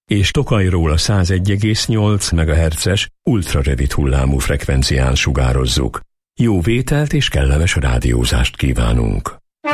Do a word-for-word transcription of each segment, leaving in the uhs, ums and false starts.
és Tokajról a százegy egész nyolc megahertzes ultrarövid hullámú frekvencián sugározzuk. Jó vételt és kellemes rádiózást kívánunk!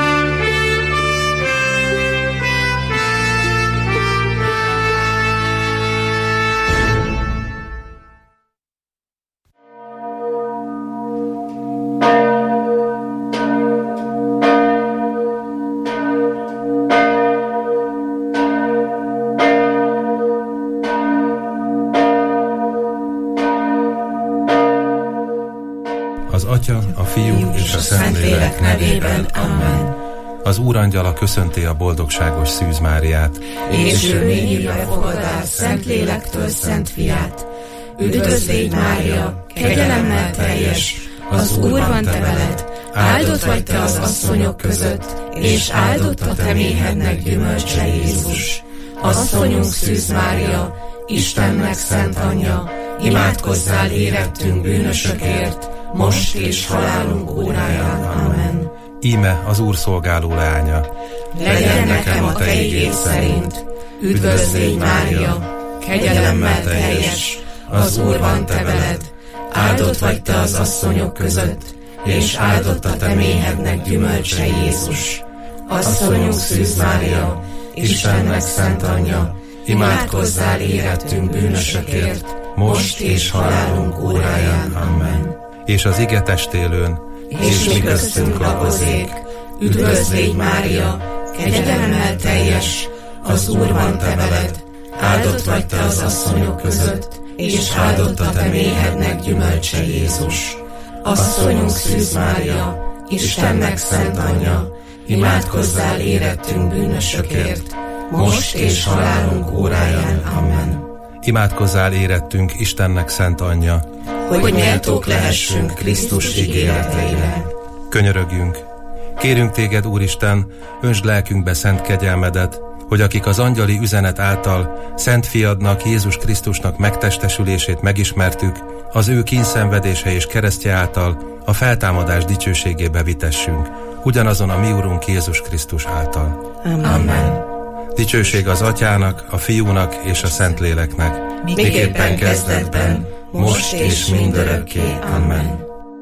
Az Atya, a Fiú és a Szentlélek nevében. Amen. Az Úrangyala köszönti a boldogságos Szűz Máriát. És ő még hívja befogadás Szentlélektől Szent Fiát. Üdvözl légy, Mária, kegyelemmel teljes, az Úr van te veled, áldott vagy te az asszonyok között, és áldott a te méhednek gyümölcse Jézus. Asszonyunk Szűz Mária, Istennek szent anyja, imádkozzál érettünk bűnösökért, most és halálunk óráján. Amen. Íme az Úr szolgáló leánya. Legyen nekem a te igéd szerint. Üdvözl légy, Mária, kegyelemmel teljes, az Úr van te veled, áldott vagy te az asszonyok között, és áldott a te méhednek gyümölcse Jézus. Asszonyunk Szűz Mária, Istennek szent anyja, imádkozzál érettünk bűnösökért, most és halálunk óráján. Amen. És az ige testélőn, és mi köztünk lakozék. Üdvözl légy, Mária, kegyelemmel teljes, az Úr van te veled, áldott vagy te az asszonyok között, és áldott a te méhednek gyümölcse Jézus. Asszonyunk Szűz Mária, Istennek szent anyja, imádkozzál érettünk bűnösökért, most és halálunk óráján. Amen. Imádkozzál érettünk Istennek szent anyja, hogy méltók lehessünk Krisztus ígéreteire. Könyörögjünk! Kérünk téged, Úristen, öntsd lelkünkbe szent kegyelmedet, hogy akik az angyali üzenet által szent fiadnak, Jézus Krisztusnak megtestesülését megismertük, az ő kínszenvedése és keresztje által a feltámadás dicsőségébe vitessünk, ugyanazon a mi Urunk Jézus Krisztus által. Amen. Amen. Dicsőség az Atyának, a Fiúnak és a Szentléleknek, miképpen kezdetben, most és mindörökké. Amen.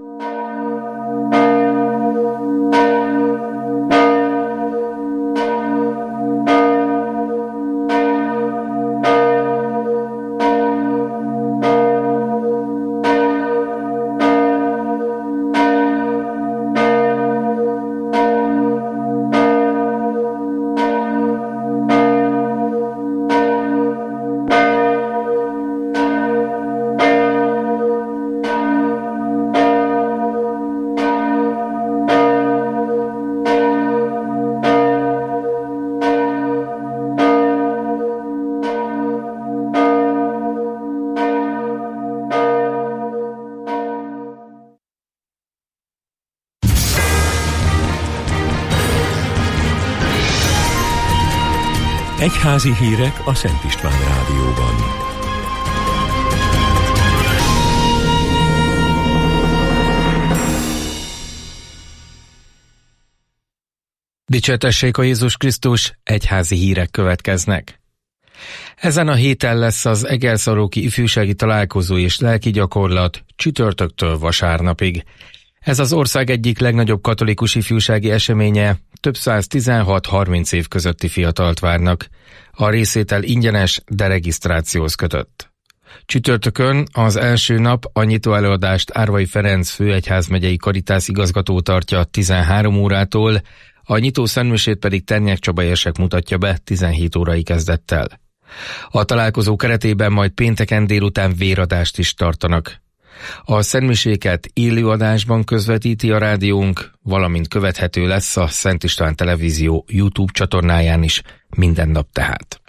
Egyházi hírek a Szent István Rádióban. Dicsértessék a Jézus Krisztus, egyházi hírek következnek. Ezen a héten lesz az Egelszalóki ifjúsági találkozó és lelki gyakorlat csütörtöktől vasárnapig. Ez az ország egyik legnagyobb katolikus ifjúsági eseménye, több száz tizenhat-harminc év közötti fiatalt várnak. A részvétel ingyenes, de regisztrációhoz kötött. Csütörtökön az első nap a nyitó előadást Árvai Ferenc főegyházmegyei Karitász igazgató tartja tizenhárom órától, a nyitó szentmisét pedig Ternyák Csaba érsek mutatja be tizenhét órai kezdettel. A találkozó keretében majd pénteken délután véradást is tartanak. A szentmiséket élőadásban közvetíti a rádiónk, valamint követhető lesz a Szent István Televízió YouTube csatornáján is minden nap tehát.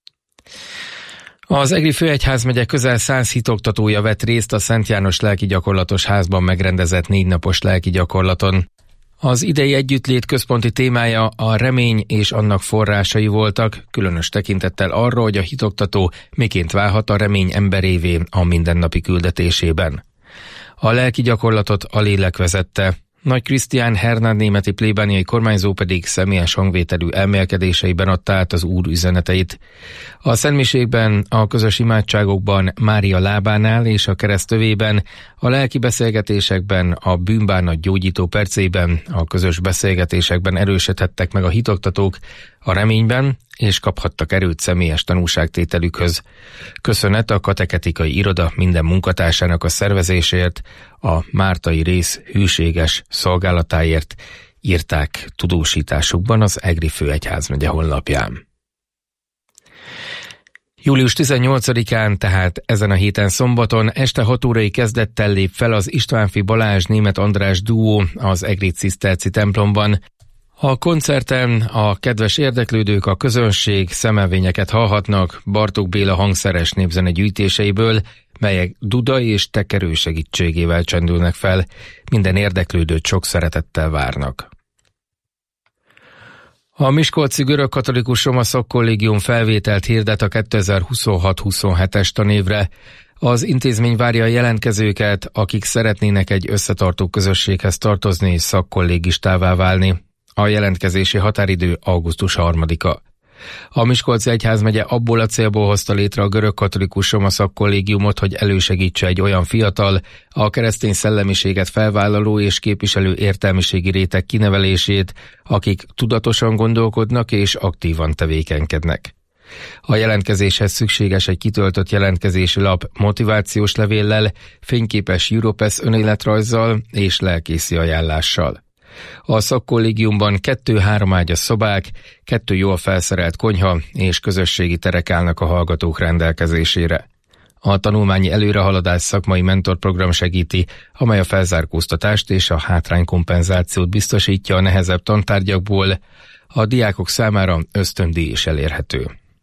Az Egri Főegyházmegye közel száz hitoktatója vett részt a Szent János lelki gyakorlatos házban megrendezett négy napos lelki gyakorlaton. Az idei együttlét központi témája a remény és annak forrásai voltak, különös tekintettel arra, hogy a hitoktató miként válhat a remény emberévé a mindennapi küldetésében. A lelki gyakorlatot a lélek vezette, Nagy Krisztián Hernád németi plébániai kormányzó pedig személyes hangvételű emelkedéseiben adta át az Úr üzeneteit. A szentmiségben, a közös imádságokban, Mária lábánál és a keresztövében, a lelki beszélgetésekben, a bűnbánat gyógyító percében, a közös beszélgetésekben erősödhettek meg a hitoktatók a reményben, és kaphattak erőt személyes tanúságtételükhöz. Köszönet a kateketikai iroda minden munkatársának a szervezésért, a mártai rész hűséges szolgálatáért, írták tudósításukban az Egri főegyházmegye honlapján. július tizennyolcadikán, tehát ezen a héten szombaton este hat órai kezdettel lép fel az Istvánffy Balázs Németh András duó az Egri Ciszterci templomban. A koncerten a kedves érdeklődők, a közönség szemelvényeket hallhatnak Bartók Béla hangszeres népzene gyűjtéseiből, melyek duda és tekerő segítségével csendülnek fel. Minden érdeklődőt sok szeretettel várnak. A Miskolci Görögkatolikus Roma Szakkollégium felvételt hirdet a kétezer-huszonhat huszonhetes tanévre. Az intézmény várja a jelentkezőket, akik szeretnének egy összetartó közösséghez tartozni és szakkollégistává válni. A jelentkezési határidő augusztus harmadika. A Miskolci Egyházmegye abból a célból hozta létre a Görögkatolikus Roma Szakkollégiumot, hogy elősegítse egy olyan fiatal, a keresztény szellemiséget felvállaló és képviselő értelmiségi réteg kinevelését, akik tudatosan gondolkodnak és aktívan tevékenykednek. A jelentkezéshez szükséges egy kitöltött jelentkezési lap motivációs levéllel, fényképes Europass önéletrajzzal és lelkészi ajánlással. A szakkollégiumban kettő-három ágyas szobák, kettő jól felszerelt konyha és közösségi terek állnak a hallgatók rendelkezésére. A tanulmányi előrehaladás szakmai mentorprogram segíti, amely a felzárkóztatást és a hátránykompenzációt biztosítja a nehezebb tantárgyakból. A diákok számára ösztöndíj is elérhető.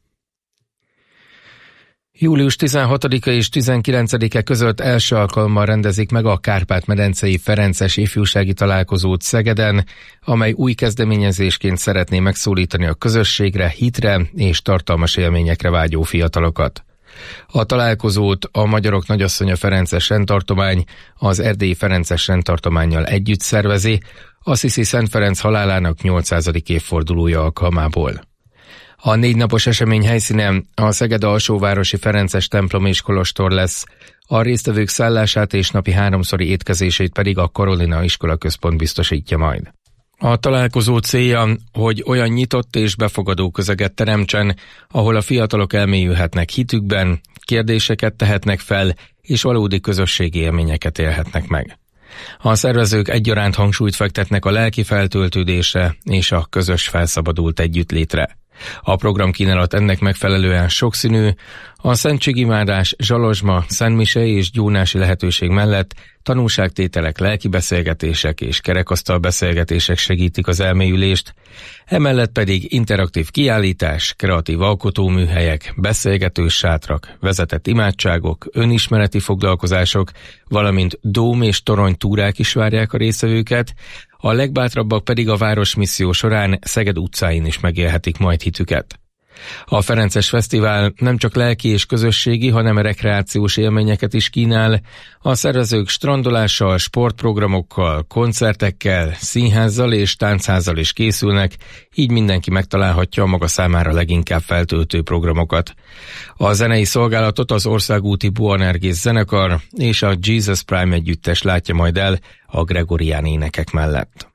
július tizenhatodika és tizenkilencedike között első alkalommal rendezik meg a Kárpát-medencei Ferences ifjúsági találkozót Szegeden, amely új kezdeményezésként szeretné megszólítani a közösségre, hitre és tartalmas élményekre vágyó fiatalokat. A találkozót a Magyarok Nagyasszonya Ferences rendtartomány az Erdélyi Ferences rendtartománnyal együtt szervezi, Assisi Szent Ferenc halálának nyolcszázadik évfordulója alkalmából. A négy napos esemény helyszínen a Szeged alsóvárosi Ferences templom és kolostor lesz, a résztvevők szállását és napi háromszori étkezését pedig a Karolina Iskola Központ biztosítja majd. A találkozó célja, hogy olyan nyitott és befogadó közeget teremtsen, ahol a fiatalok elmélyülhetnek hitükben, kérdéseket tehetnek fel, és valódi közösségi élményeket élhetnek meg. A szervezők egyaránt hangsúlyt fektetnek a lelki feltöltődésre és a közös felszabadult együttlétre. A programkínálat ennek megfelelően sokszínű, a szentségimádás, zsalozsma, szentmise és gyónási lehetőség mellett tanúságtételek, lelki beszélgetések és kerekasztal beszélgetések segítik az elmélyülést, emellett pedig interaktív kiállítás, kreatív alkotóműhelyek, beszélgetős sátrak, vezetett imádságok, önismereti foglalkozások, valamint dóm és torony túrák is várják a résztvevőket, a legbátrabbak pedig a városmisszió során Szeged utcáin is megélhetik majd hitüket. A Ferences Fesztivál nem csak lelki és közösségi, hanem rekreációs élményeket is kínál. A szervezők strandolással, sportprogramokkal, koncertekkel, színházzal és táncházzal is készülnek, így mindenki megtalálhatja a maga számára leginkább feltöltő programokat. A zenei szolgálatot az országúti Boanergész zenekar és a Jesus Prime együttes látja majd el a gregorián énekek mellett.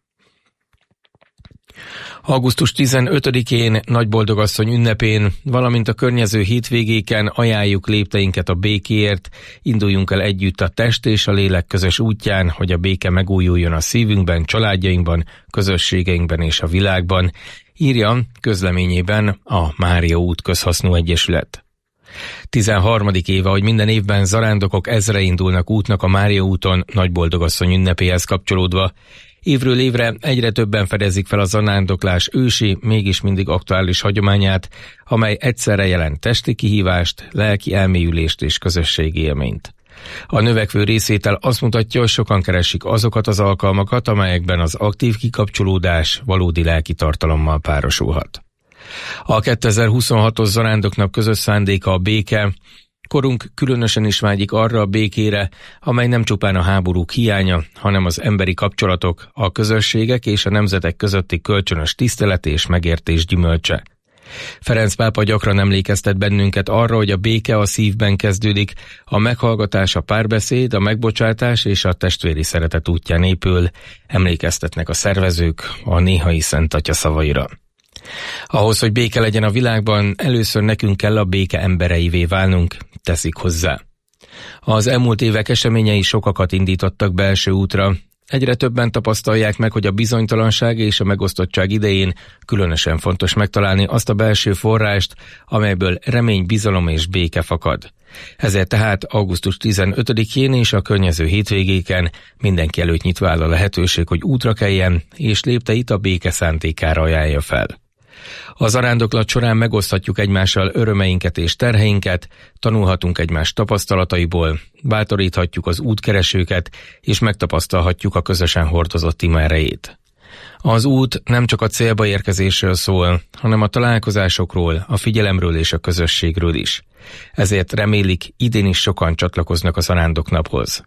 augusztus tizenötödikén Nagyboldogasszony ünnepén, valamint a környező hétvégéken ajánljuk lépteinket a békéért, induljunk el együtt a test és a lélek közös útján, hogy a béke megújuljon a szívünkben, családjainkban, közösségeinkben és a világban, írja közleményében a Mária út közhasznú egyesület. tizenharmadik éve, hogy minden évben zarándokok ezre indulnak útnak a Mária úton Nagyboldogasszony ünnepéhez kapcsolódva. Évről évre egyre többen fedezik fel a zarándoklás ősi, mégis mindig aktuális hagyományát, amely egyszerre jelent testi kihívást, lelki elmélyülést és közösségi élményt. A növekvő részvétel azt mutatja, hogy sokan keresik azokat az alkalmakat, amelyekben az aktív kikapcsolódás valódi lelki tartalommal párosulhat. A kétezer-huszonhatos zarándoknap közös szándéka a béke, Korunk különösen is vágyik arra a békére, amely nem csupán a háborúk hiánya, hanem az emberi kapcsolatok, a közösségek és a nemzetek közötti kölcsönös tisztelet és megértés gyümölcse. Ferenc pápa gyakran emlékeztet bennünket arra, hogy a béke a szívben kezdődik, a meghallgatás, a párbeszéd, a megbocsátás és a testvéri szeretet útján épül, emlékeztetnek a szervezők a néhai Szent Atya szavaira. Ahhoz, hogy béke legyen a világban, először nekünk kell a béke embereivé válnunk, teszik hozzá. Az elmúlt évek eseményei sokakat indítottak belső útra. Egyre többen tapasztalják meg, hogy a bizonytalanság és a megosztottság idején különösen fontos megtalálni azt a belső forrást, amelyből remény, bizalom és béke fakad. Ezért tehát augusztus tizenötödikén és a környező hétvégéken mindenki előtt nyitva áll a lehetőség, hogy útra keljen, és lépteit a béke szántékára ajánlja fel. A zarándoklat során megoszthatjuk egymással örömeinket és terheinket, tanulhatunk egymás tapasztalataiból, bátoríthatjuk az útkeresőket, és megtapasztalhatjuk a közösen hordozott ima erejét. Az út nem csak a célba érkezésről szól, hanem a találkozásokról, a figyelemről és a közösségről is. Ezért remélik, idén is sokan csatlakoznak a zarándoknaphoz.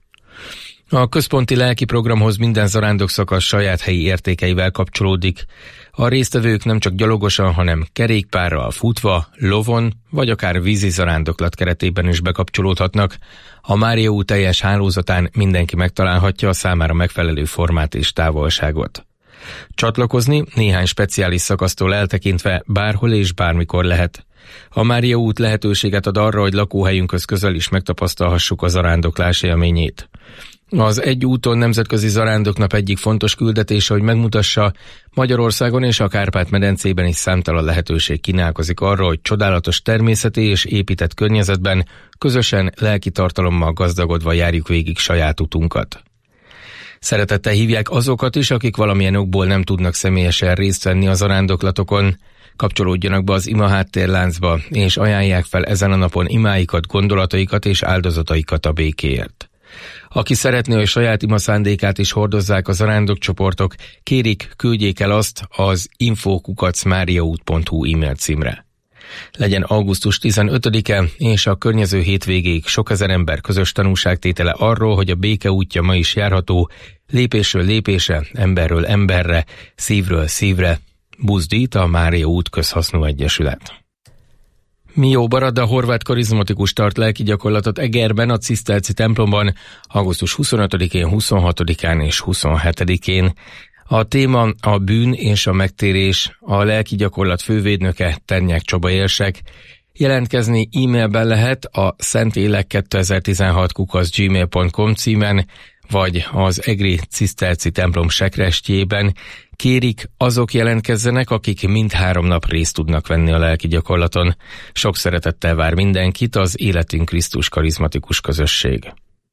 A központi lelki programhoz minden zarándokszakasz saját helyi értékeivel kapcsolódik. A résztvevők nem csak gyalogosan, hanem kerékpárral, futva, lovon, vagy akár vízi zarándoklat keretében is bekapcsolódhatnak. A Mária út teljes hálózatán mindenki megtalálhatja a számára megfelelő formát és távolságot. Csatlakozni néhány speciális szakasztól eltekintve bárhol és bármikor lehet. A Mária út lehetőséget ad arra, hogy lakóhelyünkhöz közel is megtapasztalhassuk a zarándoklás élményét. Az Egy úton nemzetközi zarándoknap egyik fontos küldetése, hogy megmutassa, Magyarországon és a Kárpát-medencében is számtalan lehetőség kínálkozik arra, hogy csodálatos természeti és épített környezetben közösen lelki tartalommal gazdagodva járjuk végig saját utunkat. Szeretettel hívják azokat is, akik valamilyen okból nem tudnak személyesen részt venni a zarándoklatokon. Kapcsolódjanak be az ima háttérláncba, és ajánlják fel ezen a napon imáikat, gondolataikat és áldozataikat a békéért. Aki szeretné, hogy saját ima szándékát is hordozzák a zarándokcsoportok, kérik, küldjék el azt az info kukac mariaút pont hu e-mail címre. Legyen augusztus tizenötödike és a környező hétvégéig sok ezer ember közös tanúságtétele arról, hogy a béke útja ma is járható, lépésről lépésre, emberről emberre, szívről szívre, buzdít a Mária út közhasznú egyesület. Mió Barada horvát karizmatikus tart lelki gyakorlatot Egerben, a Ciszterci templomban augusztus huszonötödikén, huszonhatodikán és huszonhetedikén. A téma a bűn és a megtérés, a lelki gyakorlat fővédnöke Ternyák Csaba érsek. Jelentkezni e-mailben lehet a szentélek kétezer-tizenhat kukac gmail pont com címen, vagy az egri ciszterci templom sekrestjében. Kérik, azok jelentkezzenek, akik mindhárom nap részt tudnak venni a lelki gyakorlaton. Sok szeretettel vár mindenkit az Életünk Krisztus karizmatikus közösség.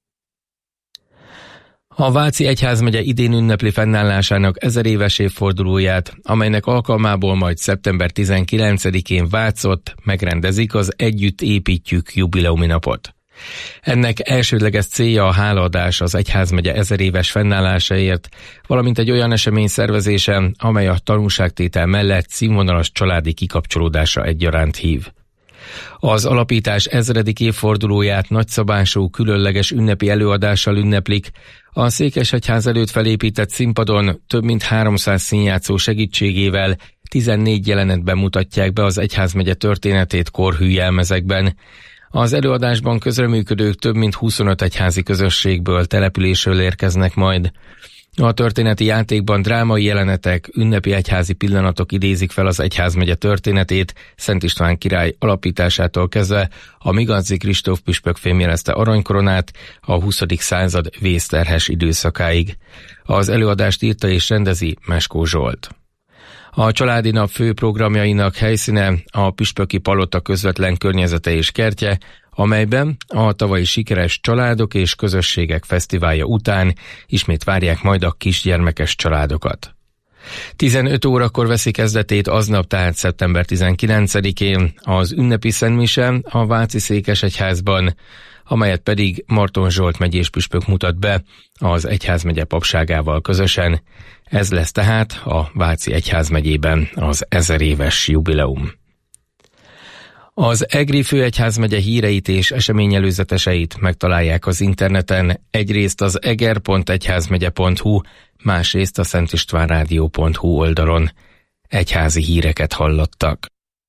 A Váci Egyházmegye idén ünnepli fennállásának ezer éves évfordulóját, amelynek alkalmából majd szeptember tizenkilencedikén Vácott megrendezik az Együtt építjük jubileumi napot. Ennek elsődleges célja a hálaadás az egyházmegye ezer éves fennállásáért, valamint egy olyan esemény szervezése, amely a tanúságtétel mellett színvonalas családi kikapcsolódásra egyaránt hív. Az alapítás ezredik évfordulóját nagyszabású, különleges ünnepi előadással ünneplik. A Székesegyház előtt felépített színpadon több mint háromszáz színjátszó segítségével tizennégy jelenetben mutatják be az egyházmegye történetét korhű jelmezekben. Az előadásban közreműködők több mint huszonöt egyházi közösségből, településről érkeznek majd. A történeti játékban drámai jelenetek, ünnepi egyházi pillanatok idézik fel az egyházmegye történetét, Szent István király alapításától kezdve a Migadzi Kristóf püspök fémjelezte aranykoronát a huszadik század vészterhes időszakáig. Az előadást írta és rendezi Meskó Zsolt. A családi nap fő programjainak helyszíne a püspöki palota közvetlen környezete és kertje, amelyben a tavalyi sikeres családok és közösségek fesztiválja után ismét várják majd a kisgyermekes családokat. tizenöt órakor veszi kezdetét aznap, tehát szeptember tizenkilencedikén az ünnepi szentmise a Váci Székesegyházban, amelyet pedig Marton Zsolt megyés püspök mutat be az egyházmegye papságával közösen. Ez lesz tehát a Váci Egyházmegyében az ezer éves jubileum. Az Egri főegyházmegye híreit és eseményelőzeteseit megtalálják az interneten, egyrészt az eger pont egyházmegye pont hu, másrészt a szentistvánrádió pont hu oldalon. Egyházi híreket hallottak.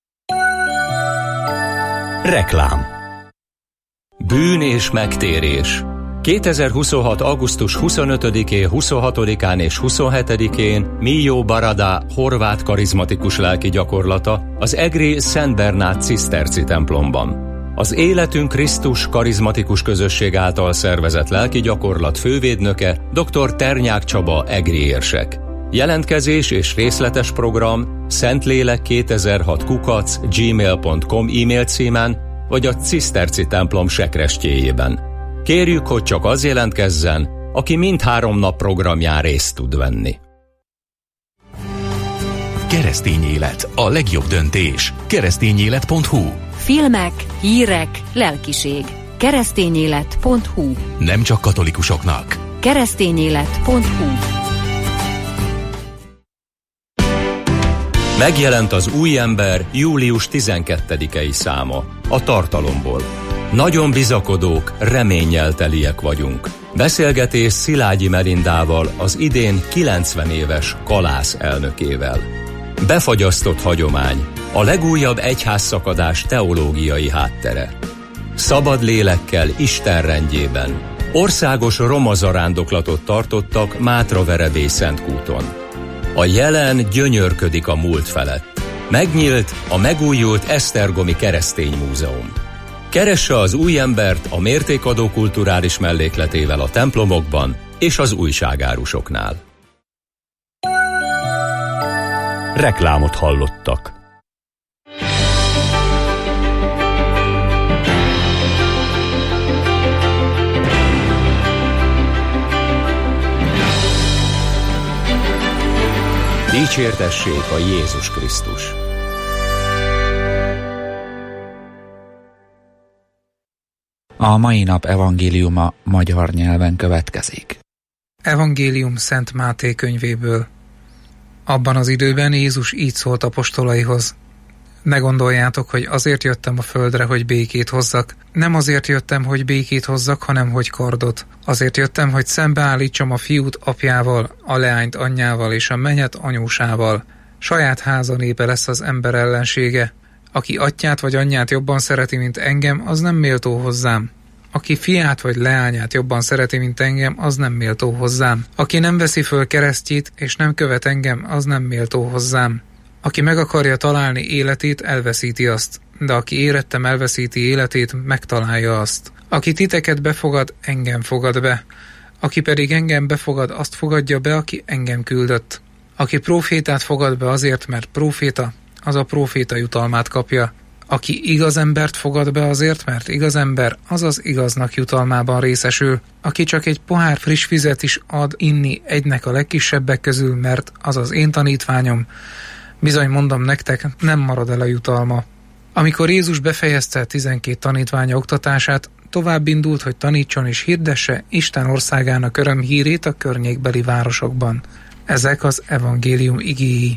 Reklám. Bűn és megtérés. kétezer-huszonhat. augusztus huszonötödikén, huszonhatodikán és huszonhetedikén Mijó Barada horvát karizmatikus lelki gyakorlata az egri Szent Bernát ciszterci templomban. Az Életünk Krisztus karizmatikus közösség által szervezett lelki gyakorlat fővédnöke dr. Ternyák Csaba egri érsek. Jelentkezés és részletes program szentlélek kétezer-hat kukac gmail pont com e-mail címen vagy a ciszterci templom sekrestjéjében. Kérjük, hogy csak az jelentkezzen, aki mindhárom nap programján részt tud venni. Keresztény élet, a legjobb döntés. keresztényélet pont hu. Filmek, hírek, lelkiség. keresztényélet pont hu. Nem csak katolikusoknak. keresztényélet pont hu. Megjelent az Új ember július tizenkettedikei száma, a tartalomból. Nagyon bizakodók, reménnyel teliek vagyunk. Beszélgetés Szilágyi Melindával, az idén kilencven éves Kalász elnökével. Befagyasztott hagyomány, a legújabb egyházszakadás teológiai háttere. Szabad lélekkel Isten rendjében. Országos roma zarándoklatot tartottak Mátraverebély Szentkúton. A jelen gyönyörködik a múlt felett. Megnyílt a megújult Esztergomi Keresztény Múzeum. Keresse az Új embert a mértékadó kulturális mellékletével a templomokban és az újságárusoknál. Reklámot hallottak. Dicsértessék a Jézus Krisztus! A mai nap evangéliuma magyar nyelven következik. Evangélium Szent Máté könyvéből. Abban az időben Jézus így szólt apostolaihoz: Ne gondoljátok, hogy azért jöttem a földre, hogy békét hozzak. Nem azért jöttem, hogy békét hozzak, hanem hogy kardot. Azért jöttem, hogy szembeállítsam a fiút apjával, a leányt anyjával és a menyet anyósával. Saját háza népe lesz az ember ellensége. Aki atyát vagy anyját jobban szereti, mint engem, az nem méltó hozzám. Aki fiát vagy leányát jobban szereti, mint engem, az nem méltó hozzám. Aki nem veszi föl keresztjét, és nem követ engem, az nem méltó hozzám. Aki meg akarja találni életét, elveszíti azt, de aki érettem elveszíti életét, megtalálja azt. Aki titeket befogad, engem fogad be. Aki pedig engem befogad, azt fogadja be, aki engem küldött. Aki prófétát fogad be azért, mert próféta, az a próféta jutalmát kapja. Aki igaz embert fogad be azért, mert igaz ember, az az igaznak jutalmában részesül. Aki csak egy pohár friss vizet is ad inni egynek a legkisebbek közül, mert az az én tanítványom, bizony mondom nektek, nem marad el a jutalma. Amikor Jézus befejezte tizenkét tanítványa oktatását, tovább indult, hogy tanítson és hirdesse Isten országának örömhírét a környékbeli városokban. Ezek az evangélium igéi.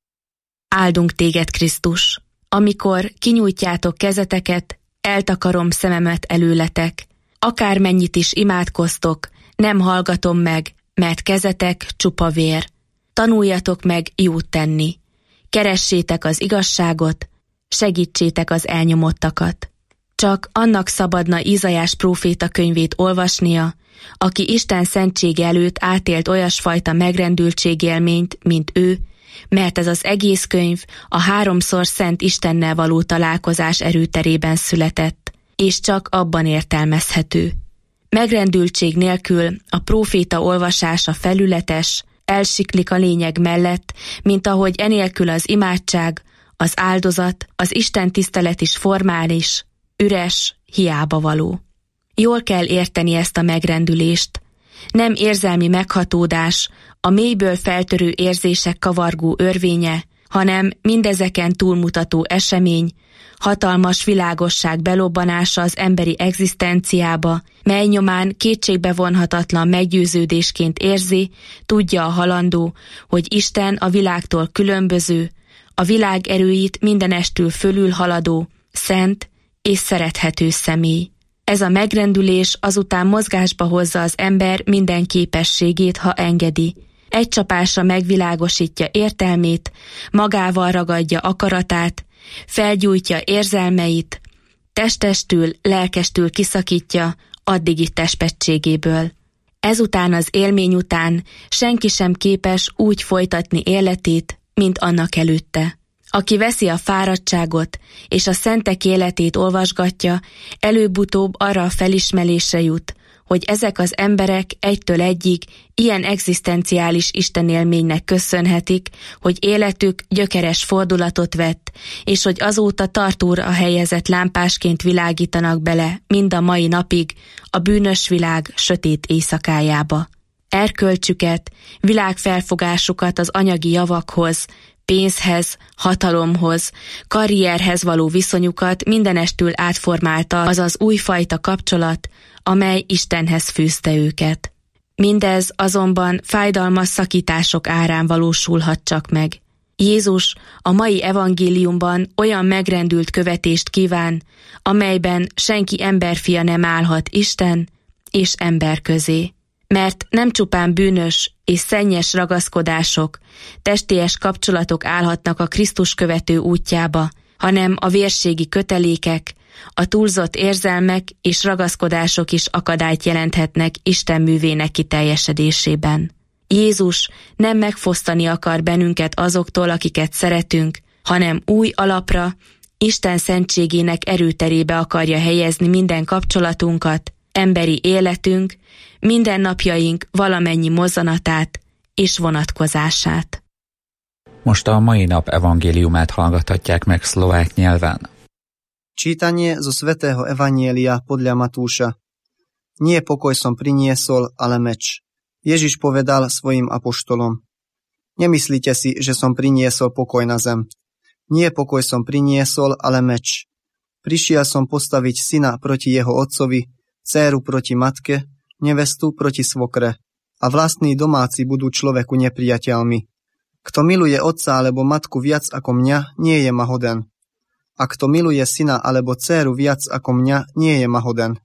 Áldunk téged, Krisztus! Amikor kinyújtjátok kezeteket, eltakarom szememet előletek. Akármennyit is imádkoztok, nem hallgatom meg, mert kezetek csupa vér. Tanuljatok meg jót tenni. Keressétek az igazságot, segítsétek az elnyomottakat. Csak annak szabadna Ízaiás próféta könyvét olvasnia, aki Isten szentsége előtt átélt olyasfajta megrendültségélményt, mint ő, mert ez az egész könyv a háromszor szent Istennel való találkozás erőterében született, és csak abban értelmezhető. Megrendültség nélkül a próféta olvasása felületes, elsiklik a lényeg mellett, mint ahogy enélkül az imádság, az áldozat, az Isten tisztelet is formális, üres, hiába való. Jól kell érteni ezt a megrendülést. Nem érzelmi meghatódás, a mélyből feltörő érzések kavargó örvénye, hanem mindezeken túlmutató esemény, hatalmas világosság belobbanása az emberi egzisztenciába, mely nyomán kétségbevonhatatlan meggyőződésként érzi, tudja a halandó, hogy Isten a világtól különböző, a világ erőit mindenestül fölülhaladó, szent és szerethető személy. Ez a megrendülés azután mozgásba hozza az ember minden képességét, ha engedi. Egy csapásra megvilágosítja értelmét, magával ragadja akaratát, felgyújtja érzelmeit, testestül, lelkestül kiszakítja addigi testpettségéből. Ezután az élmény után senki sem képes úgy folytatni életét, mint annak előtte. Aki veszi a fáradtságot és a szentek életét olvasgatja, előbb-utóbb arra a felismerésre jut, hogy ezek az emberek egytől egyig ilyen egzisztenciális istenélménynek köszönhetik, hogy életük gyökeres fordulatot vett, és hogy azóta tartóra helyezett lámpásként világítanak bele mind a mai napig a bűnös világ sötét éjszakájába. Erkölcsüket, világfelfogásukat az anyagi javakhoz, pénzhez, hatalomhoz, karrierhez való viszonyukat mindenestül átformálta az az újfajta kapcsolat, amely Istenhez fűzte őket. Mindez azonban fájdalmas szakítások árán valósulhat csak meg. Jézus a mai evangéliumban olyan megrendült követést kíván, amelyben senki emberfia nem állhat Isten és ember közé. Mert nem csupán bűnös és szennyes ragaszkodások, testélyes kapcsolatok állhatnak a Krisztus követő útjába, hanem a vérségi kötelékek, a túlzott érzelmek és ragaszkodások is akadályt jelenthetnek Isten művének kiteljesedésében. Jézus nem megfosztani akar bennünket azoktól, akiket szeretünk, hanem új alapra, Isten szentségének erőterébe akarja helyezni minden kapcsolatunkat, emberi életünk, mindennapjaink valamennyi mozzanatát és vonatkozását. Most a mai nap evangéliumát hallgathatják meg szlovák nyelven. Čítanie zo svätého evanjelia podľa Matúša. Nie pokoj som priniesol, ale meč. Ježiš povedal svojim apoštolom. Nemyslíte si, že som priniesol pokoj na zem. Nie pokoj som priniesol, ale meč. Prišiel som postaviť syna proti jeho otcovi, dcéru proti matke, nevestu proti svokre. A vlastní domáci budú človeku nepriateľmi. Kto miluje otca alebo matku viac ako mňa, nie je ma hoden. A kto miluje syna alebo dcéru viac ako mňa, nie je ma hoden.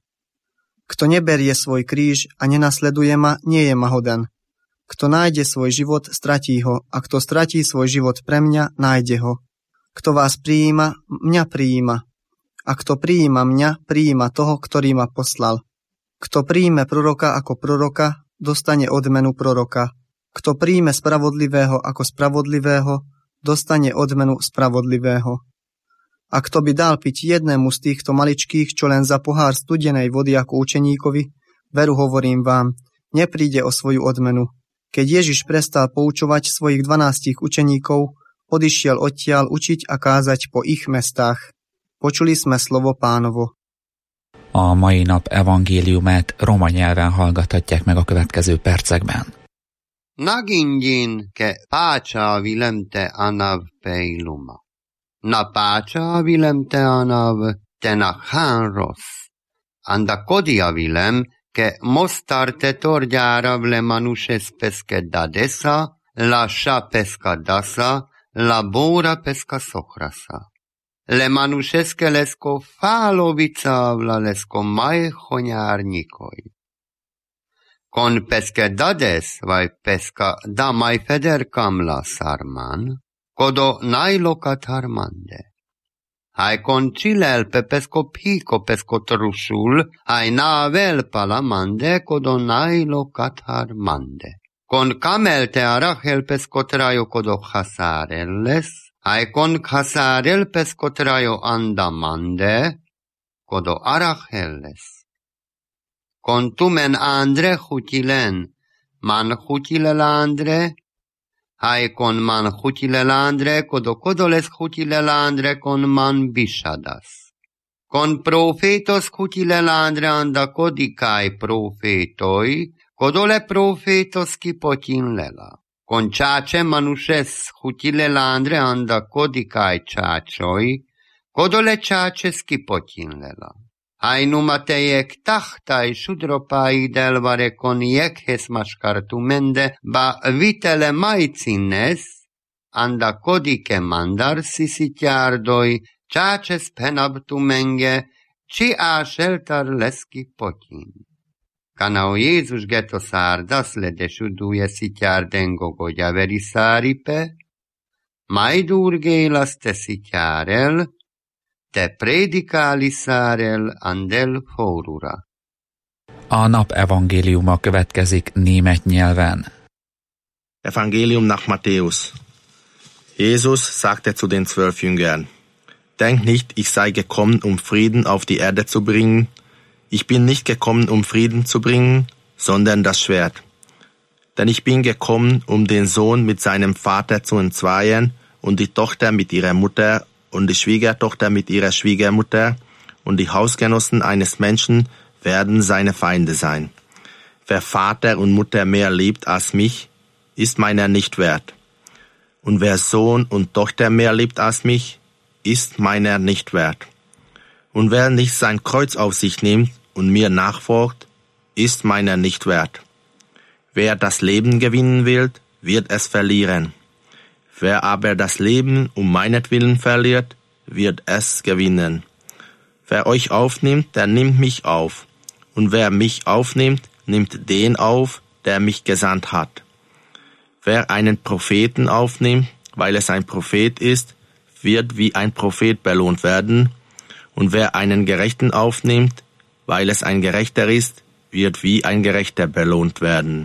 Kto neberie svoj kríž a nenasleduje ma, nie je ma hoden. Kto nájde svoj život, stratí ho, a kto stratí svoj život pre mňa, nájde ho. Kto vás prijíma, mňa prijíma. A kto prijíma mňa, prijíma toho, ktorý ma poslal. Kto príjme proroka ako proroka, dostane odmenu proroka. Kto príjme spravodlivého ako spravodlivého, dostane odmenu spravodlivého. A kto by dal piť jednému z týchto maličkých, čo len za pohár studenej vody ako učeníkovi, veru hovorím vám, nepríde o svoju odmenu. Keď Ježiš prestal poučovať svojich dvanástich učeníkov, odišiel odtiaľ učiť a kázať po ich mestách. Počuli sme slovo Pánovo. A mai nap evangéliumát roma nyelven hallgathatják meg a következő percekben. Nagindin ke pácsa vilemte anav peiluma. Na pácsa vilemte anav te nachán rossz. Anda kodia vilem ke mostarte torgyára vle manuses peske dadesa, la sa peska dasa, la bora peska sochrasa. Le manuseske lesko fálovica vla lesko maj honyárnyikoj. Kon peske dades vaj peska da maj federkam la sarman, kodo najlokat harmande. Hai kon chilel pe pesko piko pesko trusul, hai navel palamande, kodo najlokat harmande. Kon kamelte arachel pesko trajo kodo hasarelles, hai kon hasarel pesko trajo andamande, kodo arachelles. Kon tumen andre hutilen, man hutilelandre, hai kon man hutilelandre, kodo kodoles hutilelandre, kon man bishadas. Kon profetos hutilelandre anda kodikai profetoi, kodole profetos kipotin lela. Kon čače manušes hutilelandre anda kodikai čačoi, kodole čače skipotin lela. Hai numatejek tahtai sudropai delvare kon jekhes maskartumende ba vitele maicines, anda kodike mandar sisitjardoi, čáčes penab tu menge, či a šeltar lesky potin. Kanao Jézus getosár daszle suduje szitjár dengogo gyaveri száripe, majd urgélasz te szitjárel, te prédikáliszárel andel fórura. A nap evangéliuma következik német nyelven. Evangelium nach Matthäus. Jesus sagte zu den zwölf Jüngern: Denkt nicht, ich sei gekommen, um Frieden auf die Erde zu bringen. Ich bin nicht gekommen, um Frieden zu bringen, sondern das Schwert. Denn ich bin gekommen, um den Sohn mit seinem Vater zu entzweien und die Tochter mit ihrer Mutter und die Schwiegertochter mit ihrer Schwiegermutter und die Hausgenossen eines Menschen werden seine Feinde sein. Wer Vater und Mutter mehr liebt als mich, ist meiner nicht wert. Und wer Sohn und Tochter mehr liebt als mich, ist meiner nicht wert. Und wer nicht sein Kreuz auf sich nimmt und mir nachfolgt, ist meiner nicht wert. Wer das Leben gewinnen will, wird es verlieren. Wer aber das Leben um meinetwillen verliert, wird es gewinnen. Wer euch aufnimmt, der nimmt mich auf. Und wer mich aufnimmt, nimmt den auf, der mich gesandt hat. Wer einen Propheten aufnimmt, weil es ein Prophet ist, wird wie ein Prophet belohnt werden. Und wer einen Gerechten aufnimmt, weil es ein Gerechter ist, wird wie ein Gerechter belohnt werden.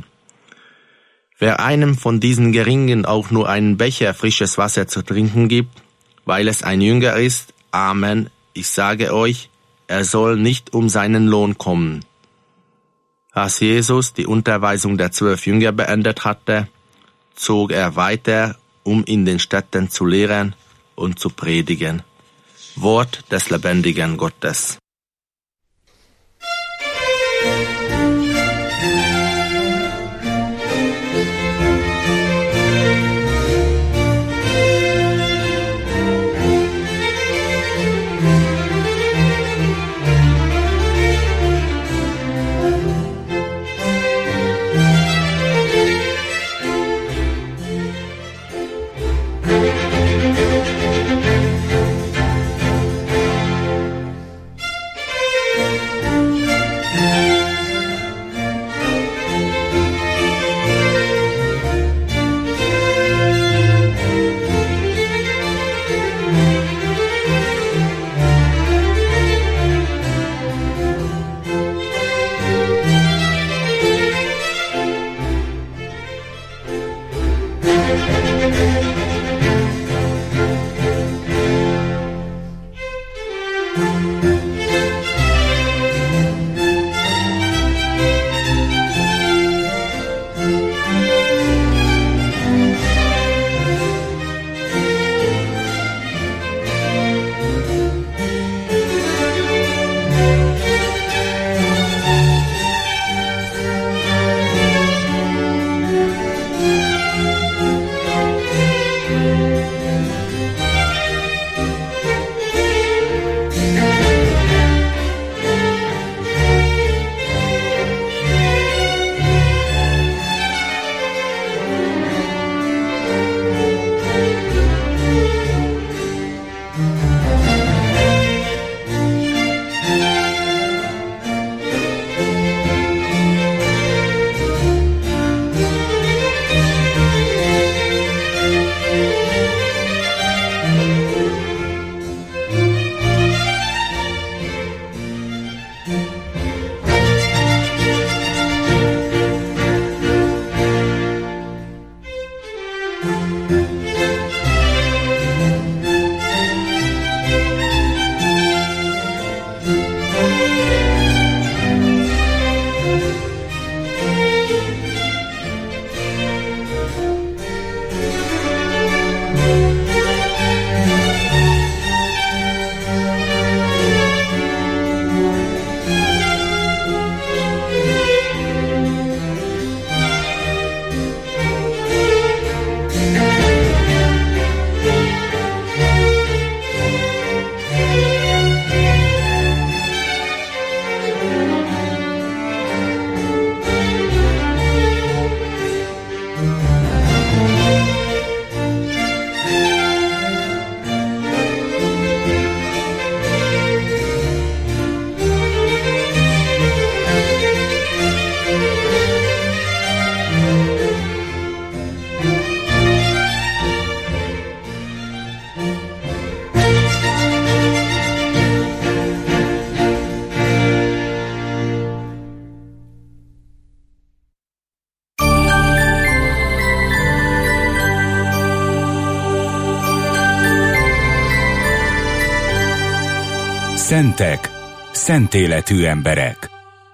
Wer einem von diesen Geringen auch nur einen Becher frisches Wasser zu trinken gibt, weil es ein Jünger ist, Amen, ich sage euch, er soll nicht um seinen Lohn kommen. Als Jesus die Unterweisung der zwölf Jünger beendet hatte, zog er weiter, um in den Städten zu lehren und zu predigen. Wort des lebendigen Gottes. Szentek, szentéletű emberek.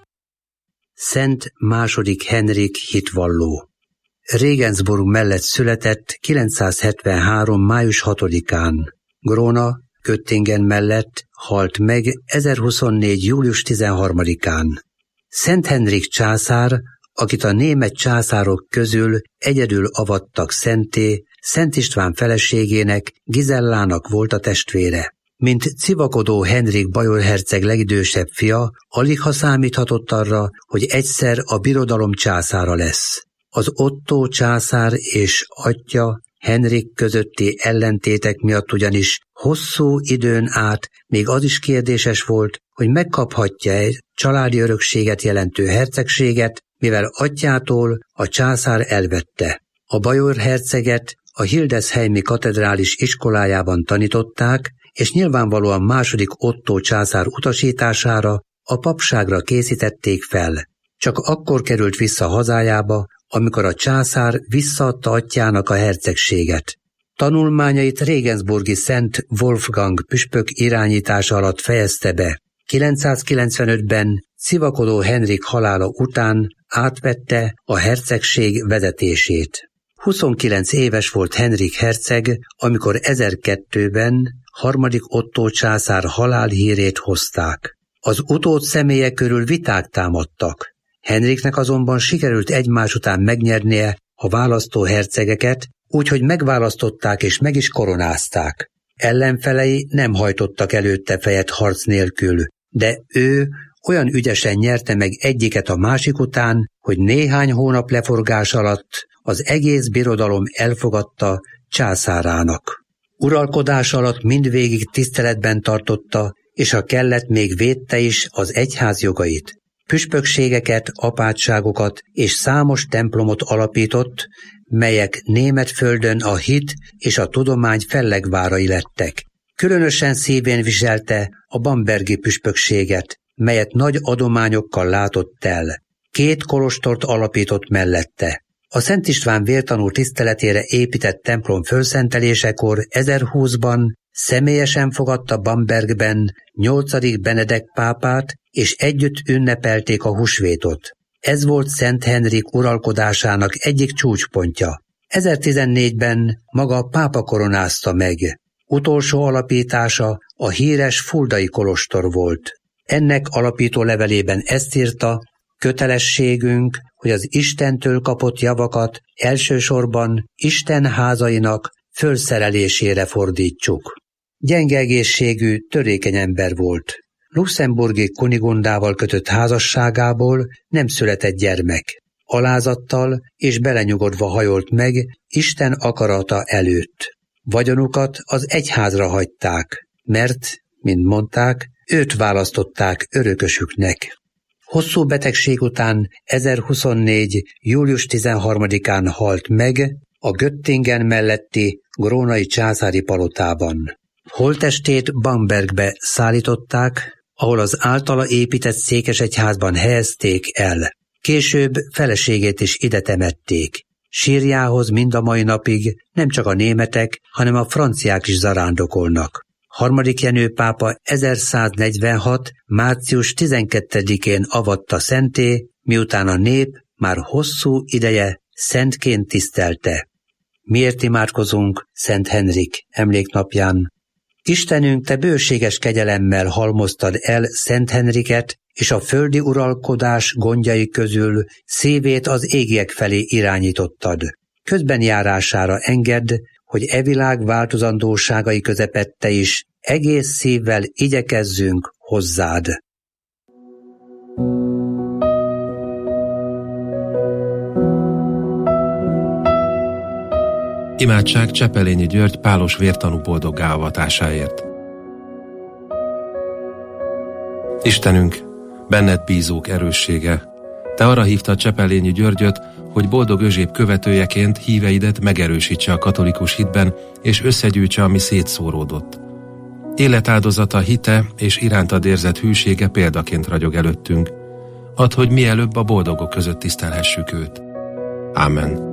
Szent második Henrik hitvalló. Regensburg mellett született kilencszázhetvenhárom. május hatodikán. Gróna, Göttingen mellett halt meg ezerhuszonnégy. július tizenharmadikán. Szent Henrik császár, akit a német császárok közül egyedül avattak szentté, Szent István feleségének, Gizellának volt a testvére. Mint civakodó Henrik bajor herceg legidősebb fia, aligha számíthatott arra, hogy egyszer a birodalom császára lesz. Az Ottó császár és atya Henrik közötti ellentétek miatt ugyanis hosszú időn át még az is kérdéses volt, hogy megkaphatja egy családi örökséget jelentő hercegséget, mivel atyától a császár elvette. A bajor herceget a Hildesheimi katedrális iskolájában tanították, és nyilvánvalóan második Ottó császár utasítására a papságra készítették fel. Csak akkor került vissza hazájába, amikor a császár visszaadta atyának a hercegséget. Tanulmányait regensburgi Szent Wolfgang püspök irányítása alatt fejezte be. kilencszázkilencvenötben civakodó Henrik halála után átvette a hercegség vezetését. huszonkilenc éves volt Henrik herceg, amikor ezerkettőben harmadik Ottó császár halálhírét hozták. Az utód személye körül viták támadtak. Henriknek azonban sikerült egymás után megnyernie a választó hercegeket, úgyhogy megválasztották és meg is koronázták. Ellenfelei nem hajtottak előtte fejet harc nélkül, de ő olyan ügyesen nyerte meg egyiket a másik után, hogy néhány hónap leforgás alatt az egész birodalom elfogadta császárának. Uralkodás alatt mindvégig tiszteletben tartotta, és ha kellett, még védte is az egyház jogait. Püspökségeket, apátságokat és számos templomot alapított, melyek német földön a hit és a tudomány fellegvárai lettek. Különösen szívén viselte a bambergi püspökséget, melyet nagy adományokkal látott el. Két kolostort alapított mellette. A Szent István vértanú tiszteletére épített templom fölszentelésekor ezerhúszban személyesen fogadta Bambergben nyolcadik Benedek pápát, és együtt ünnepelték a húsvétot. Ez volt Szent Henrik uralkodásának egyik csúcspontja. ezertizennégyben maga a pápa koronázta meg. Utolsó alapítása a híres Fuldai kolostor volt. Ennek alapító levelében ezt írta: kötelességünk, hogy az Istentől kapott javakat elsősorban Isten házainak fölszerelésére fordítsuk. Gyenge egészségű, törékeny ember volt. Luxemburgi Kunigundával kötött házasságából nem született gyermek. Alázattal és belenyugodva hajolt meg Isten akarata előtt. Vagyonukat az egyházra hagyták, mert, mint mondták, őt választották örökösüknek. Hosszú betegség után ezerhuszonnégy. július tizenharmadikán halt meg a Göttingen melletti grónai császári palotában. Holttestét Bambergbe szállították, ahol az általa épített székesegyházban helyezték el. Később feleségét is ide temették. Sírjához mind a mai napig nem csak a németek, hanem a franciák is zarándokolnak. Harmadik Jenő pápa ezerszáznegyvenhat. március tizenkettedikén avatta szentté, miután a nép már hosszú ideje szentként tisztelte. Miért imádkozunk Szent Henrik emléknapján? Istenünk, te bőséges kegyelemmel halmoztad el Szent Henriket, és a földi uralkodás gondjai közül szívét az égiek felé irányítottad. Közben járására engedd, hogy e világ változandóságai közepette is egész szívvel igyekezzünk hozzád. Imádság Csepelényi György pálos vértanú boldoggá avatásáért. Istenünk, benned bízók erőssége, te arra hívtad Csepelényi Györgyöt, hogy boldog Özséb követőjeként híveidet megerősítse a katolikus hitben, és összegyűjtse, ami szétszóródott. Életáldozata, hite és irántad érzett hűsége példaként ragyog előttünk. Add, hogy mielőbb a boldogok között tisztelhessük őt. Ámen.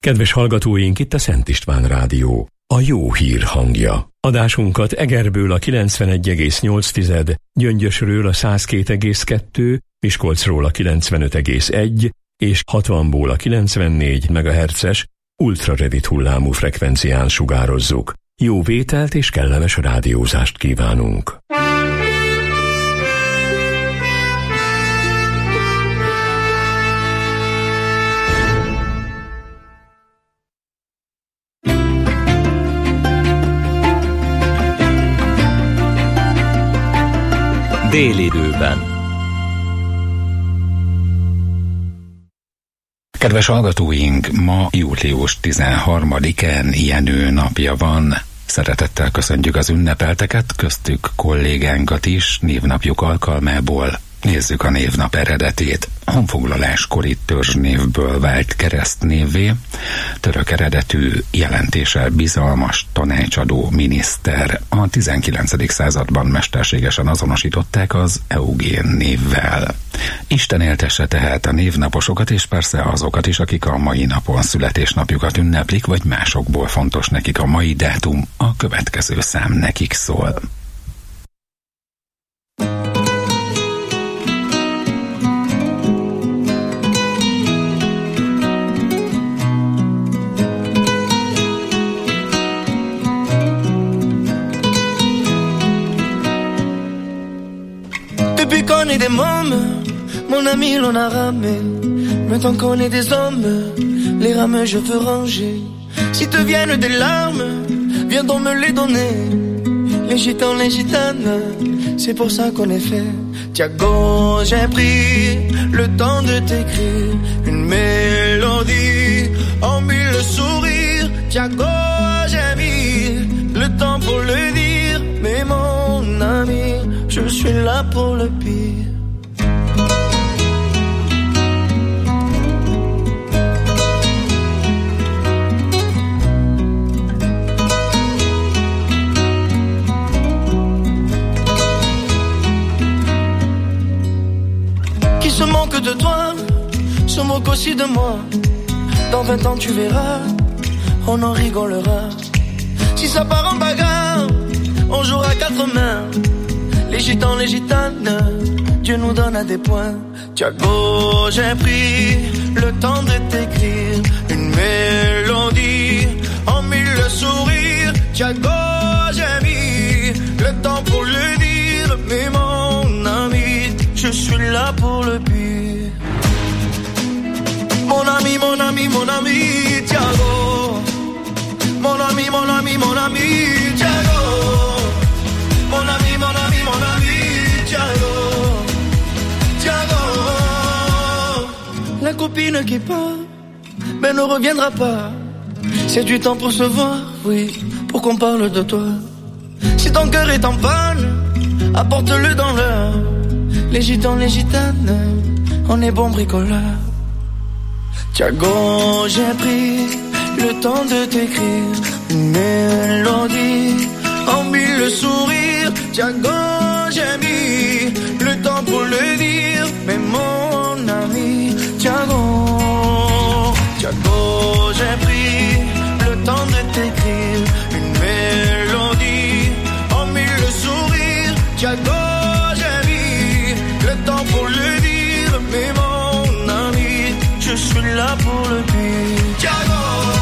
Kedves hallgatóink, itt a Szent István Rádió, a jó hír hangja. Adásunkat Egerből a kilencvenegy egész nyolc, Gyöngyösről a száz két egész kettő, Miskolcról a kilencvenöt egész egy és hatvanból a kilencvennégy megahertzes ultrarövid hullámú frekvencián sugározzuk. Jó vételt és kellemes rádiózást kívánunk! Délidőben. Kedves hallgatóink, ma július tizenharmadikán Jenő napja van. Szeretettel köszöntjük az ünnepelteket, köztük kollégánkat is névnapjuk alkalmából. Nézzük a névnap eredetét. Honfoglaláskori törzsnévből vált keresztnévvé, török eredetű, jelentéssel bizalmas, tanácsadó miniszter. A tizenkilencedik században mesterségesen azonosították az Eugén névvel. Isten éltesse tehát a névnaposokat, és persze azokat is, akik a mai napon születésnapjukat ünneplik, vagy másokból fontos nekik a mai dátum, a következő szám nekik szól. Depuis qu'on est des mômes, mon ami l'on a ramé. Maintenant qu'on est des hommes, les rames je veux ranger. Si te viennent des larmes, viens donc me les donner. Les gitans, les gitanes, c'est pour ça qu'on est fait. Tiago, j'ai pris le temps de t'écrire une mélodie en mille sourires. Tiago, j'ai mis le temps pour le dire, mais mon ami, je suis là pour le pire. Qui se moque de toi, se moque aussi de moi. Dans vingt ans tu verras, on en rigolera. Si ça part en bagarre, on jouera quatre mains. Les gitans, les gitanes, Dieu nous donne à des points. Tiago, j'ai pris le temps de t'écrire une mélodie en mille sourires. Tiago, j'ai mis le temps pour le dire, mais mon ami, je suis là pour le pire. Mon ami, mon ami, mon ami, Tiago. Mon ami, mon ami, mon ami, Tiago. Mon ami, mon ami, mon ami, Tiago, Tiago. La copine qui part, mais ne reviendra pas. C'est du temps pour se voir, oui, pour qu'on parle de toi. Si ton cœur est en panne, apporte-le dans l'heure. Les gitans, les gitanes, on est bon bricoleur. Tiago, j'ai pris le temps de t'écrire une mélodie en mille sourires. Tiago, j'ai mis le temps pour le dire, mais mon ami, Tiago, Tiago, j'ai pris le temps de t'écrire une mélodie en mille sourires. Tiago, j'ai mis le temps pour le dire, mais mon ami, je suis là pour le dire. Tiago.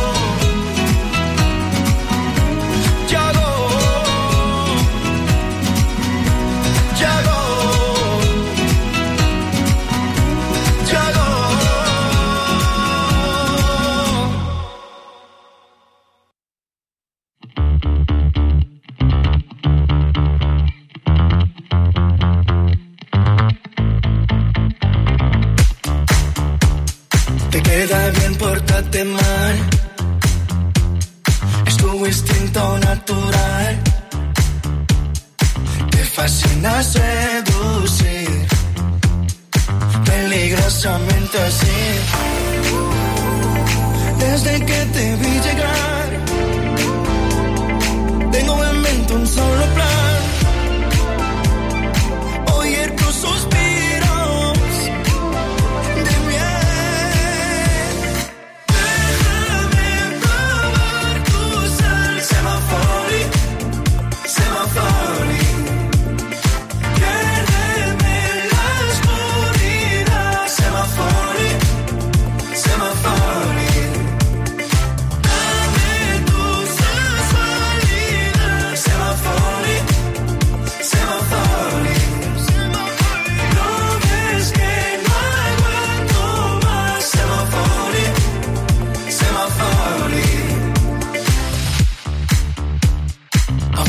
Queda bien, pórtate mal. Es tu instinto natural. Te fascina seducir, peligrosamente así. Desde que te vi llegar, tengo en mente un solo plan. Oír tus suspiros de miel. Déjame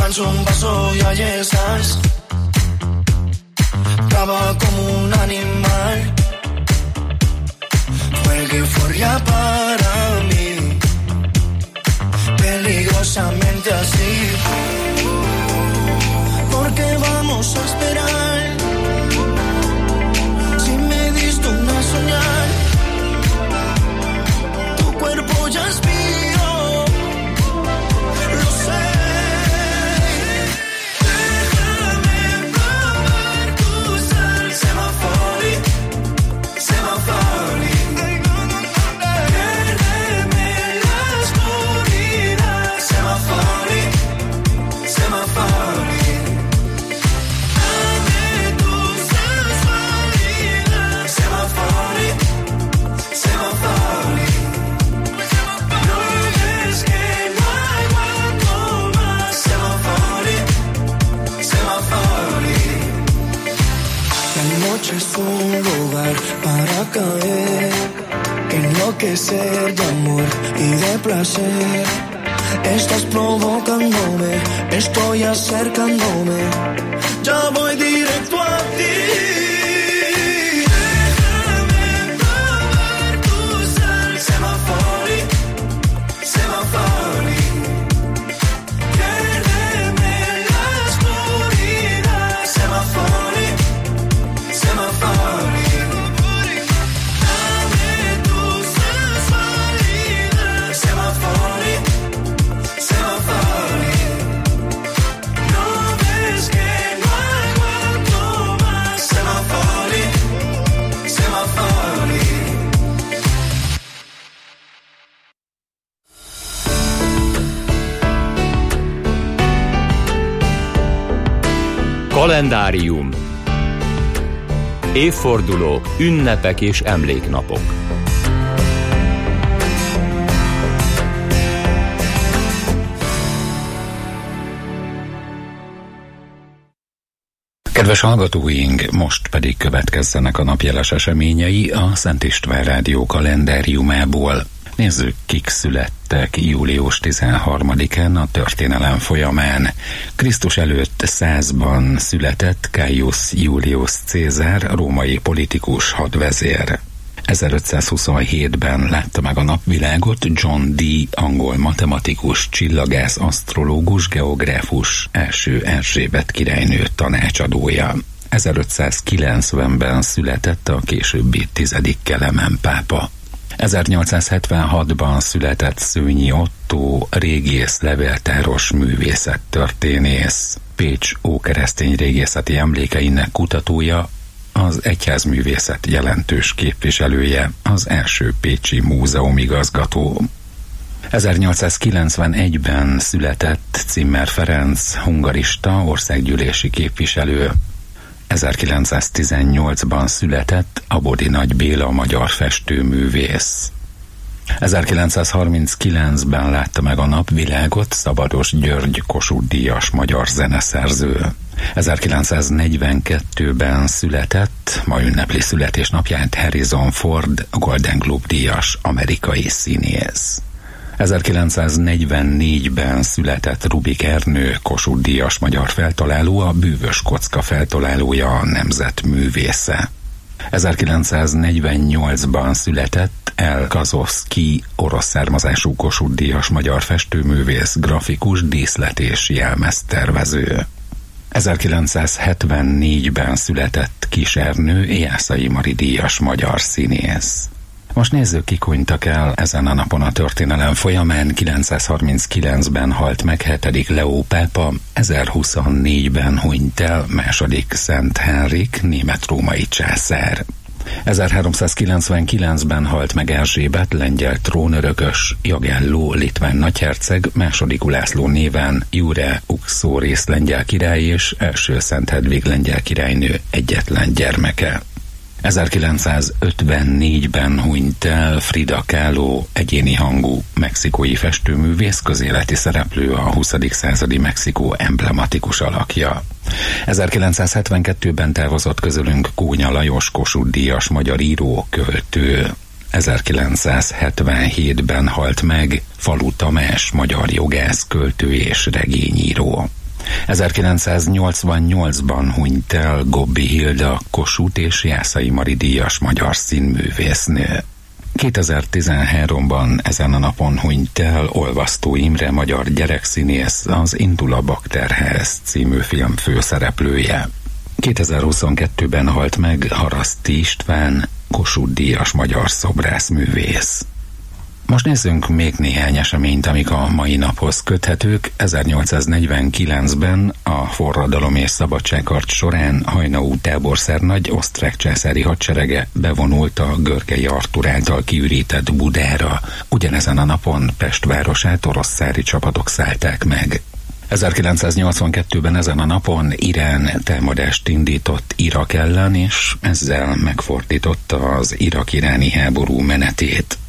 avanzo un paso y allí estás. Brava como un animal. Fue que euforia para mí, peligrosamente así. Porque vamos a esperar. Si me diste una señal, tu cuerpo ya es mío, lo sé. Déjame probar tu sal, semafori, semafori. Piérdeme en la oscuridad, semafori, semafori. Es un lugar para caer, enloquecer de amor y de placer. Estás provocándome, estoy acercándome, ya voy directo a ti. Déjame probar tu sal, semafori, semafori. Piérdeme en la oscuridad, semafori. Semafori, dame tu sensualidad. Semafori, semafori. No ves que no aguanto más. Semafori, semafori. Kalendárium. Évfordulók, ünnepek és emléknapok. Kedves hallgatóink, most pedig következzenek a napjeles eseményei a Szent István Rádió kalendáriumából. Nézzük, kik születtek július tizenharmadikán a történelem folyamán. Krisztus előtt százban született Gaius Julius Cézár, római politikus hadvezér. ezerötszázhuszonhétben látta meg a napvilágot John Dee, angol matematikus, csillagász, asztrológus, geográfus, első Erzsébet királynő tanácsadója. ezerötszázkilencvenben született a későbbi tizedik Kelemen pápa. ezernyolcszázhetvenhatban született Szőnyi Ottó, régész, levéltáros, művészettörténész, Pécs ókeresztény régészeti emlékeinek kutatója, az egyházművészet jelentős képviselője, az első pécsi múzeum igazgató. ezernyolcszázkilencvenegyben született Zimmer Ferenc, hungarista, országgyűlési képviselő. ezerkilencszáztizennyolcban született Abodi Nagy Béla, magyar festőművész. ezerkilencszázharminckilencben látta meg a napvilágot Szabados György, Kossuth-díjas magyar zeneszerző. ezerkilencszáznegyvenkettőben született, ma ünnepli születésnapját Harrison Ford, Golden Globe-díjas amerikai színész. ezerkilencszáznegyvennégyben született Rubik Ernő, Kossuth-díjas magyar feltaláló, a bűvös kocka feltalálója, a nemzet művésze. ezerkilencszáznegyvennyolcban született El Kazovszky, orosz származású Kossuth-díjas magyar festőművész, grafikus, díszlet és jelmeztervező. ezerkilencszázhetvennégyben született Kis Ernő, Jászai Mari díjas magyar színész. Most nézzük, kik hunytak el ezen a napon a történelem folyamán. kilencszázharminckilencben halt meg hetedik Leó pápa, ezerhuszonnégyben hunyt el második Szent Henrik, német-római császár. ezerháromszázkilencvenkilencben halt meg Erzsébet, lengyel trónörökös, Jagelló, litván nagyherceg, második Ulászló néven Jure Uxórész lengyel király és első Szent Hedvig lengyel királynő egyetlen gyermeke. ezerkilencszázötvennégyben hunyt el Frida Kahlo, egyéni hangú mexikói festőművész, közéleti szereplő, a huszadik századi Mexikó emblematikus alakja. ezerkilencszázhetvenkettőben távozott közülünk Kónya Lajos, Kossuth-díjas magyar író, költő. ezerkilencszázhetvenhétben halt meg Falu Tamás, magyar jogász, költő és regényíró. ezerkilencszáznyolcvannyolcban hunyt el Gobbi Hilda, Kossuth és Jászai Mari díjas magyar színművésznő. kétezer-tizenháromban ezen a napon hunyt el Olvasztó Imre, magyar gyerekszínész, az Indul a Bakterhez című film főszereplője. kétezer-huszonkettőben halt meg Haraszti István, Kossuth díjas magyar szobrászművész. Most nézzünk még néhány eseményt, amik a mai naphoz köthetők. ezernyolcszáznegyvenkilencben a forradalom és szabadságharc során Haynau táborszernagy osztrák császári hadserege bevonult a Görgei Artúr által kiürített Budára. Ugyanezen a napon Pest városát oroszszári csapatok szállták meg. ezerkilencszáznyolcvankettőben ezen a napon Irán támadást indított Irak ellen, és ezzel megfordította az irak-iráni háború menetét.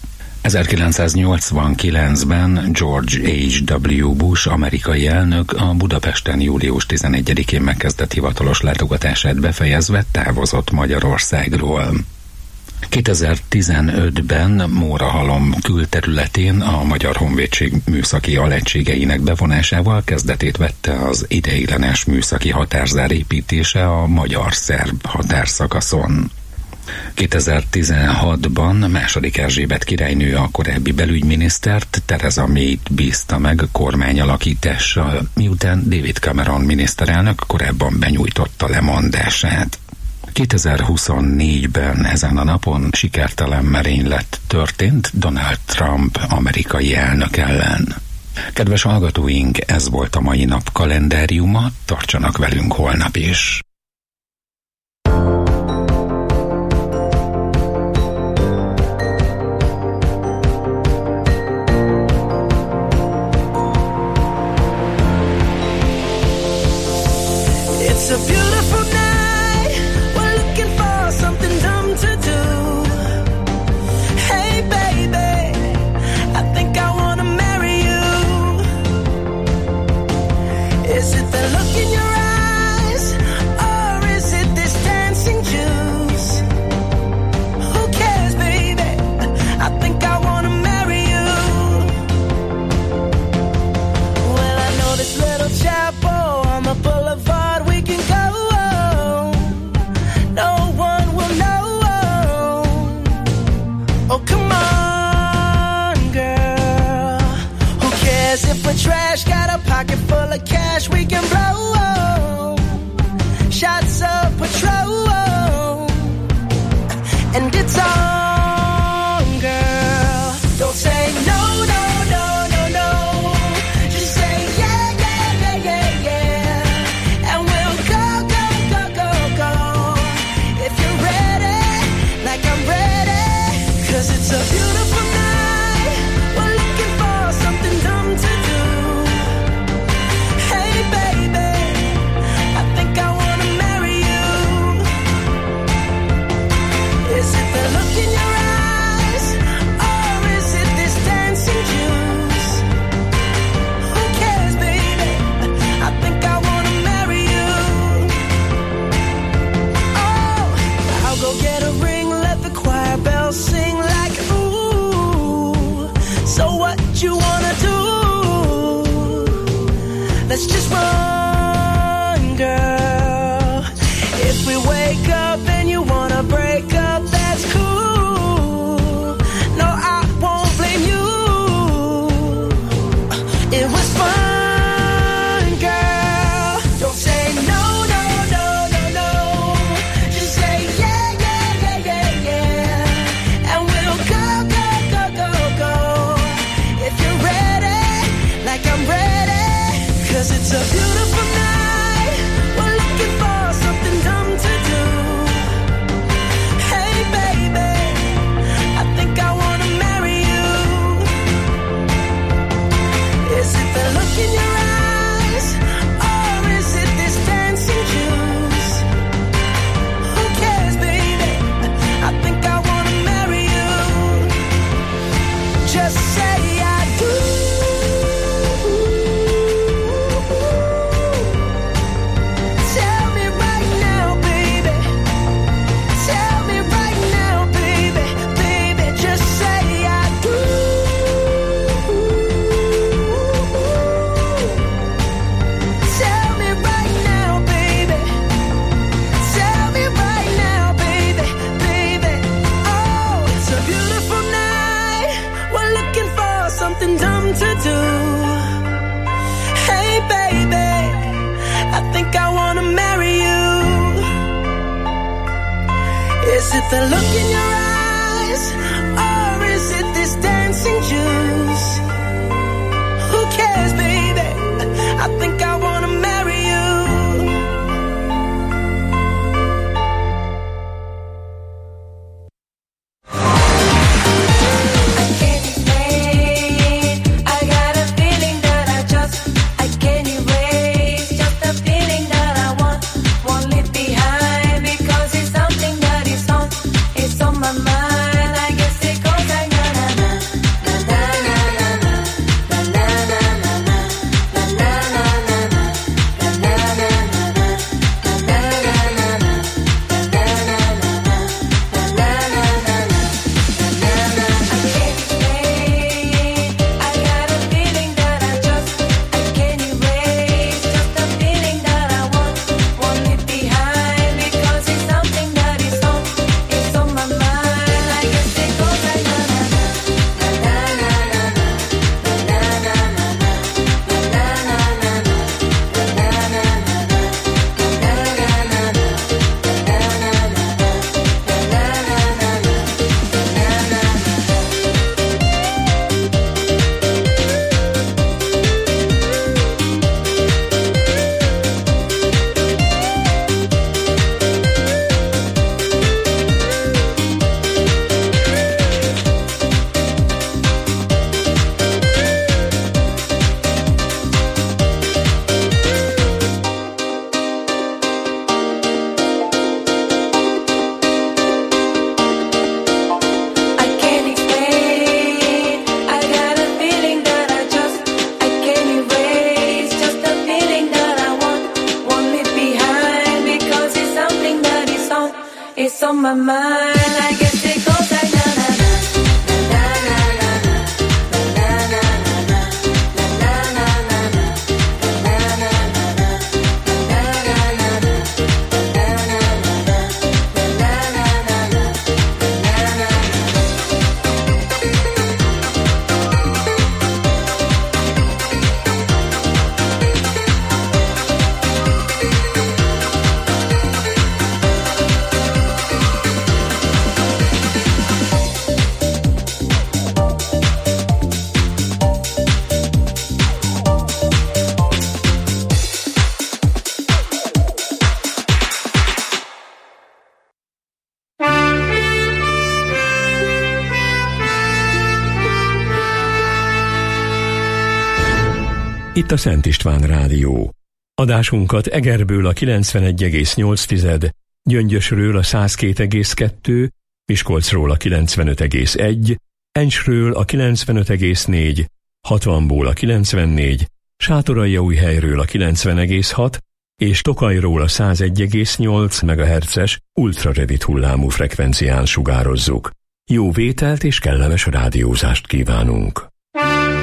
ezerkilencszáznyolcvankilencben George há vé. Bush amerikai elnök a Budapesten július tizenegyedikén megkezdett hivatalos látogatását befejezve távozott Magyarországról. kétezer-tizenötben Mórahalom külterületén a Magyar Honvédség műszaki alegységeinek bevonásával kezdetét vette az ideiglenes műszaki határzár építése a magyar-szerb határszakaszon. kétezer-tizenhatban második Erzsébet királynő a korábbi belügyminisztert, Theresa Mayt bízta meg kormányalakítással, miután David Cameron miniszterelnök korábban benyújtotta lemondását. kétezer-huszonnégyben ezen a napon sikertelen merénylet történt Donald Trump amerikai elnök ellen. Kedves hallgatóink, ez volt a mai nap kalendáriuma, tartsanak velünk holnap is. It's a beautiful night. We're looking for something dumb to do. Hey baby, I think I wanna marry you. Is it the look in your eyes, or is it this dancing juice? Who cares, baby? I think I wanna marry you. Well, I know this little chapel on the boulevard. Trash, got a pocket full of cash we can blow. Shots of Patrol, and it's on, girl. Don't say no, no, no, no, no. Just say yeah, yeah, yeah, yeah, yeah. And we'll go, go, go, go, go. If you're ready, like I'm ready. 'Cause it's a beautiful night. We're looking for something dumb to do. Sing like ooh. So what you wanna do? Let's just run, girl. If we wake up and you wanna break up, that's cool. No, I won't blame you. It was fun, girl. Don't say no, no, no, no, no. Just say yeah, yeah, yeah, yeah, yeah. And we'll go, go, go, go, go. If you're ready, like I'm ready. 'Cause it's a beautiful night. We're looking for something dumb to do. Hey baby, I think I wanna marry you. Is it the look in your eyes, or is it this dancing juice? Who cares, baby? I think I wanna marry you. Just say I do. Is it the look in your eyes, or is it this dancing juice? Who cares, baby? I think I wanna marry you. I can't explain. I got a feeling that I just I can't erase. Just a feeling that I want won't leave behind, because it's something that is on it's on my mind. I guess it goes like na na na na na na na na na na na na It's on my mind. I guess it goes like na na na na na na na na na na na Itt a Szent István Rádió. Adásunkat Egerből a kilencvenegy egész nyolc, Gyöngyösről a száz két egész kettő, Miskolcról a kilencvenöt egész egy, Encsről a kilencvenöt egész négy, hatvanból a kilencvennégy, Sátoraljaújhelyről a kilencven egész hat, és Tokajról a száz egy egész nyolc megahertzes ultrarövid hullámú frekvencián sugározzuk. Jó vételt és kellemes rádiózást kívánunk!